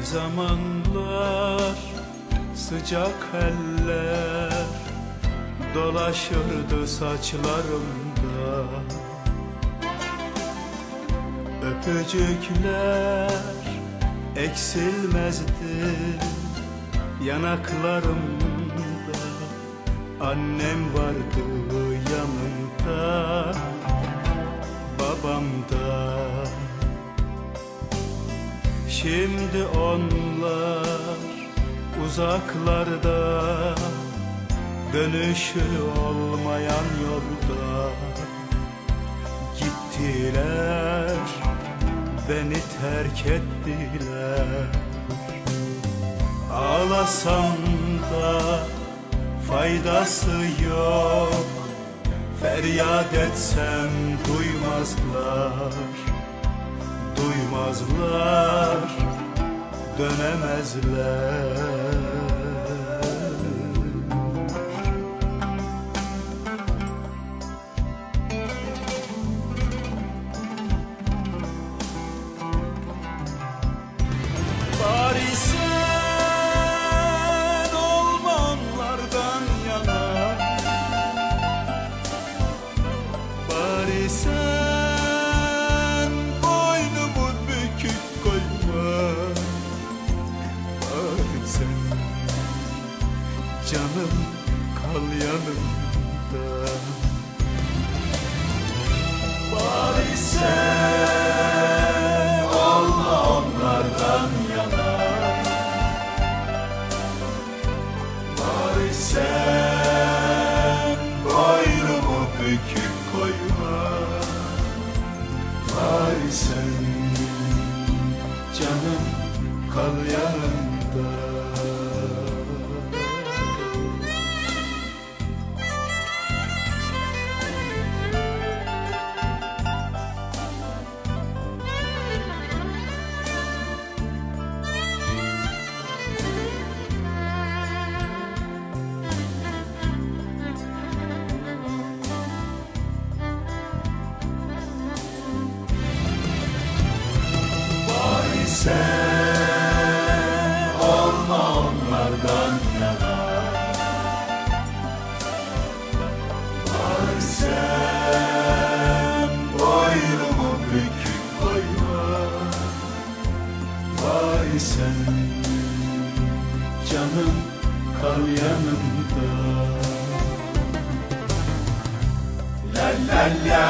zamanlar sıcak eller dolaşırdı saçlarımda. Öpücükler eksilmezdi yanaklarımda. Annem vardı yanımda, babam da. Şimdi onlar uzaklarda, dönüşü olmayan yolda. Gittiler, beni terk ettiler. Ağlasam da faydası yok, feryat etsem duymazlar. Duymazlar, dönemezler. Bari sen olma onlardan yana, bari sen boynumu bükük koyma, bari sen canım kal yanımda. Bari sen olma onlardan yana, bari sen boynumu bükük koyma, bari sen canım kal yanımda. Sen olma onlardan yana, bari sen boynumu bükük koyma, bari sen canım kal yanımda. La la la,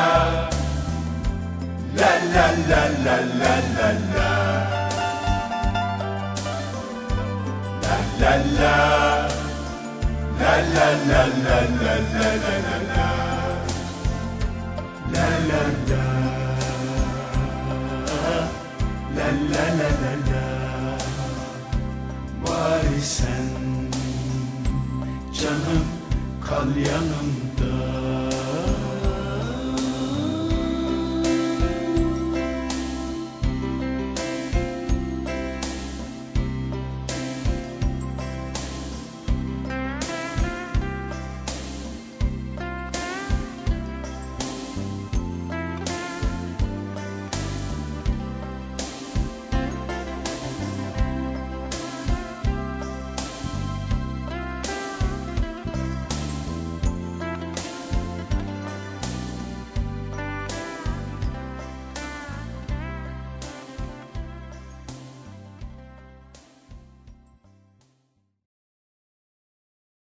la la la la la la la. La la la la la la la la la la.